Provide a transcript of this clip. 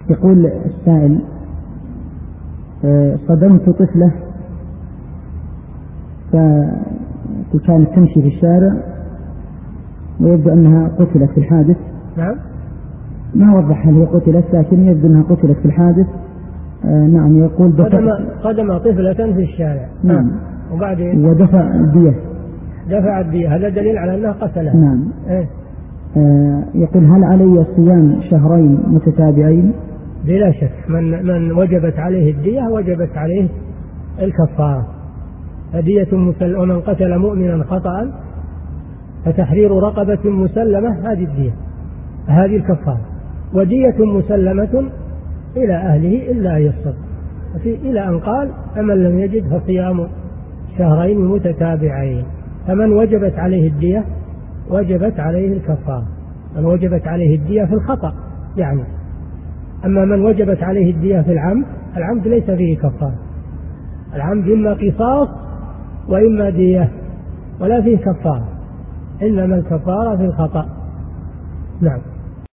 يقول السائل: صدمت طفلة فكانت تمشي في الشارع ويبدو أنها قتلت في الحادث. نعم. ما وضح هل هي قتلت، لكن يبدو أنها قتلت في الحادث. نعم. يقول قدم طفلة في الشارع. نعم. وبعدين ودفع الدية. دفع الدية، هذا دليل على أنها قتلها. نعم. يقول: هل علي صيام شهرين متتابعين؟ بلا شك، من وجبت عليه الدية وجبت عليه الكفارة. فدية ومن قتل مؤمنا خطأ فتحرير رقبة مسلمة، هذه الدية، هذه الكفارة. ودية مسلمة إلى أهله إلا أن يصدق، إلى أن قال: فمن لم يجد فصيام شهرين متتابعين. فمن وجبت عليه الدية وجبت عليه الكفارة، من وجبت عليه الدية في الخطأ يعني. أما من وجبت عليه الدية في العمد ليس فيه كفارة. العمد إما قصاص وإما دية، ولا فيه كفارة، إنما الكفارة في الخطأ. نعم.